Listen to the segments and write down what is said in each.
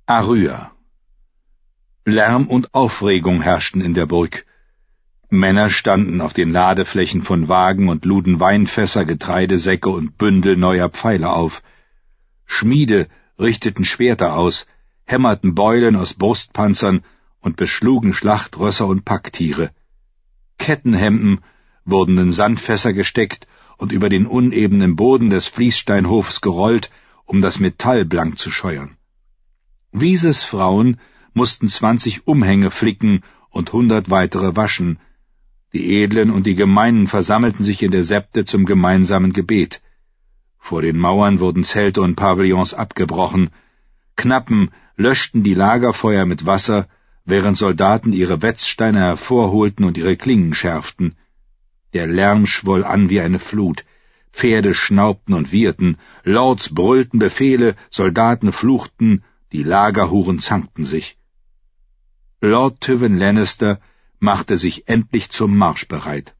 Arrya. Lärm und Aufregung herrschten in der Burg. Männer standen auf den Ladeflächen von Wagen und luden Weinfässer, Getreidesäcke und Bündel neuer Pfeile auf. Schmiede richteten Schwerter aus, hämmerten Beulen aus Brustpanzern und beschlugen Schlachtrösser und Packtiere. Kettenhemden wurden in Sandfässer gesteckt und über den unebenen Boden des Fließsteinhofs gerollt, um das Metall blank zu scheuern. Wieses Frauen mussten 20 Umhänge flicken und 100 weitere waschen. Die Edlen und die Gemeinen versammelten sich in der Septe zum gemeinsamen Gebet. Vor den Mauern wurden Zelte und Pavillons abgebrochen. Knappen löschten die Lagerfeuer mit Wasser, während Soldaten ihre Wetzsteine hervorholten und ihre Klingen schärften. Der Lärm schwoll an wie eine Flut. Pferde schnaubten und wieherten, Lords brüllten Befehle, Soldaten fluchten, die Lagerhuren zankten sich. Lord Tywin Lannister machte sich endlich zum Marsch bereit.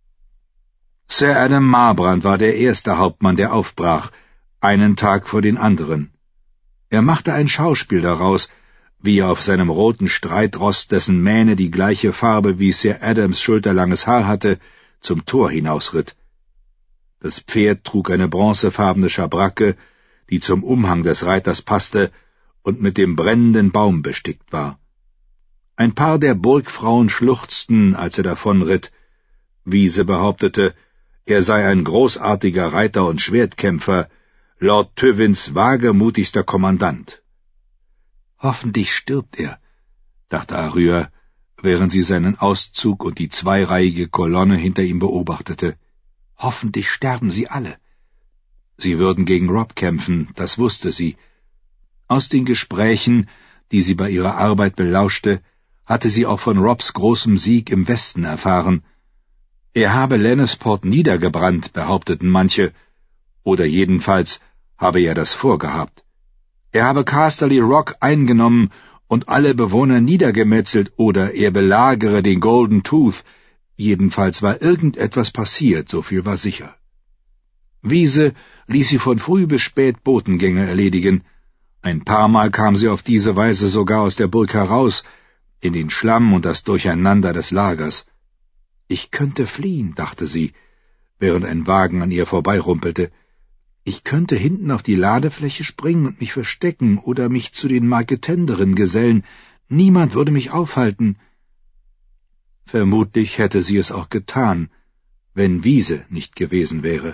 Sir Adam Marbrand war der erste Hauptmann, der aufbrach, einen Tag vor den anderen. Er machte ein Schauspiel daraus, wie er auf seinem roten Streitross, dessen Mähne die gleiche Farbe wie Sir Adams schulterlanges Haar hatte, zum Tor hinausritt. Das Pferd trug eine bronzefarbene Schabracke, die zum Umhang des Reiters passte und mit dem brennenden Baum bestickt war. Ein paar der Burgfrauen schluchzten, als er davonritt. Wiese behauptete, er sei ein großartiger Reiter und Schwertkämpfer, Lord Tywins wagemutigster Kommandant. »Hoffentlich stirbt er«, dachte Arrya, während sie seinen Auszug und die zweireihige Kolonne hinter ihm beobachtete. »Hoffentlich sterben sie alle.« Sie würden gegen Robb kämpfen, das wusste sie. Aus den Gesprächen, die sie bei ihrer Arbeit belauschte, hatte sie auch von Robbs großem Sieg im Westen erfahren. Er habe Lannisport niedergebrannt, behaupteten manche, oder jedenfalls habe er das vorgehabt. Er habe Casterly Rock eingenommen und alle Bewohner niedergemetzelt, oder er belagere den Golden Tooth, jedenfalls war irgendetwas passiert, so viel war sicher. Wiese ließ sie von früh bis spät Botengänge erledigen. Ein paar Mal kam sie auf diese Weise sogar aus der Burg heraus, in den Schlamm und das Durcheinander des Lagers. »Ich könnte fliehen«, dachte sie, während ein Wagen an ihr vorbeirumpelte. »Ich könnte hinten auf die Ladefläche springen und mich verstecken oder mich zu den Marketenderinnen gesellen. Niemand würde mich aufhalten.« Vermutlich hätte sie es auch getan, wenn Wiese nicht gewesen wäre.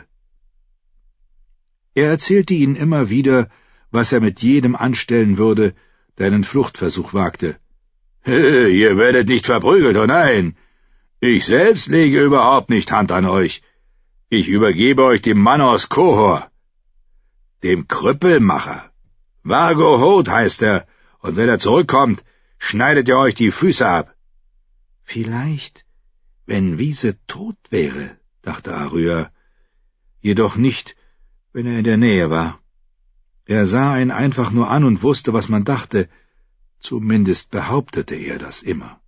Er erzählte ihnen immer wieder, was er mit jedem anstellen würde, der einen Fluchtversuch wagte. »Ihr werdet nicht verprügelt, oh nein! Ich selbst lege überhaupt nicht Hand an euch. Ich übergebe euch dem Mann aus Qohor, dem Krüppelmacher. Vargo Hoat heißt er, und wenn er zurückkommt, schneidet er euch die Füße ab.« »Vielleicht, wenn Wiese tot wäre«, dachte Arrya, »jedoch nicht, wenn er in der Nähe war. Er sah ihn einfach nur an und wusste, was man dachte. Zumindest behauptete er das immer.«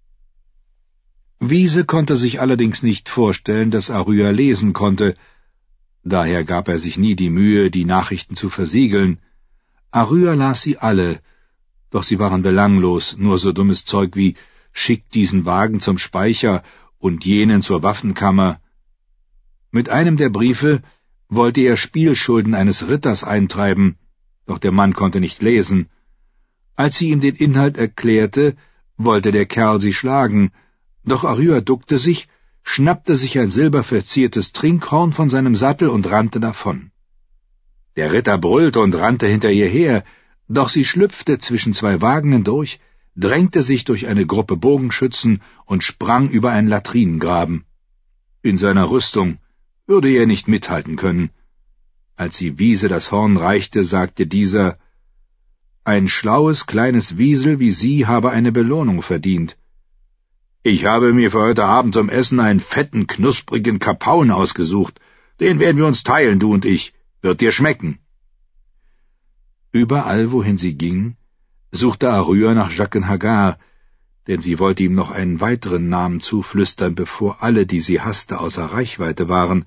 Wiese konnte sich allerdings nicht vorstellen, dass Arrya lesen konnte. Daher gab er sich nie die Mühe, die Nachrichten zu versiegeln. Arrya las sie alle, doch sie waren belanglos, nur so dummes Zeug wie »Schickt diesen Wagen zum Speicher und jenen zur Waffenkammer«. Mit einem der Briefe wollte er Spielschulden eines Ritters eintreiben, doch der Mann konnte nicht lesen. Als sie ihm den Inhalt erklärte, wollte der Kerl sie schlagen, doch Arrya duckte sich, schnappte sich ein silberverziertes Trinkhorn von seinem Sattel und rannte davon. Der Ritter brüllte und rannte hinter ihr her, doch sie schlüpfte zwischen zwei Wagen hindurch, drängte sich durch eine Gruppe Bogenschützen und sprang über einen Latrinengraben. In seiner Rüstung würde er nicht mithalten können. Als sie Wiese das Horn reichte, sagte dieser, »Ein schlaues, kleines Wiesel wie Sie habe eine Belohnung verdient. Ich habe mir für heute Abend zum Essen einen fetten, knusprigen Kapaun ausgesucht. Den werden wir uns teilen, du und ich. Wird dir schmecken.« Überall, wohin sie ging, suchte Arrya nach Jaqen H'ghar, denn sie wollte ihm noch einen weiteren Namen zuflüstern, bevor alle, die sie hasste, außer Reichweite waren.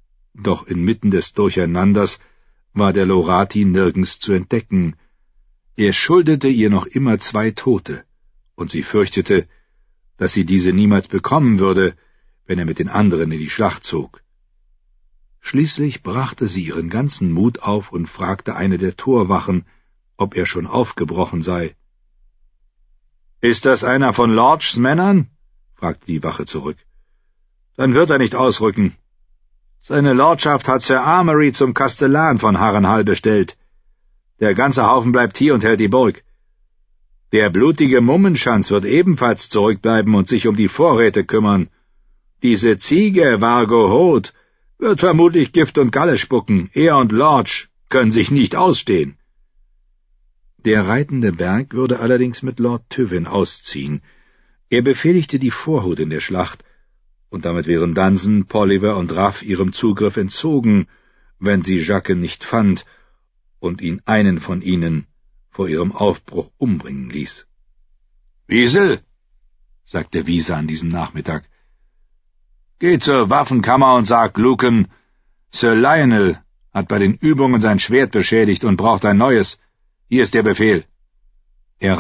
Doch inmitten des Durcheinanders war der Lorati nirgends zu entdecken. Er schuldete ihr noch immer 2 Tote, und sie fürchtete, dass sie diese niemals bekommen würde, wenn er mit den anderen in die Schlacht zog. Schließlich brachte sie ihren ganzen Mut auf und fragte eine der Torwachen, ob er schon aufgebrochen sei. »Ist das einer von Lords Männern?« fragte die Wache zurück. »Dann wird er nicht ausrücken. Seine Lordschaft hat Sir Amory zum Kastellan von Harrenhal bestellt. Der ganze Haufen bleibt hier und hält die Burg. Der blutige Mummenschanz wird ebenfalls zurückbleiben und sich um die Vorräte kümmern. Diese Ziege, Vargo Hoth, wird vermutlich Gift und Galle spucken. Er und Lorch können sich nicht ausstehen.« Der reitende Berg würde allerdings mit Lord Tywin ausziehen. Er befehligte die Vorhut in der Schlacht, und damit wären Dunsen, Polliver und Raff ihrem Zugriff entzogen, wenn sie Jaqen nicht fand und ihn einen von ihnen vor ihrem Aufbruch umbringen ließ. »Wiesel«, sagte Wiese an diesem Nachmittag, »geh zur Waffenkammer und sag Lucan, Sir Lionel hat bei den Übungen sein Schwert beschädigt und braucht ein neues. Hier ist der Befehl.«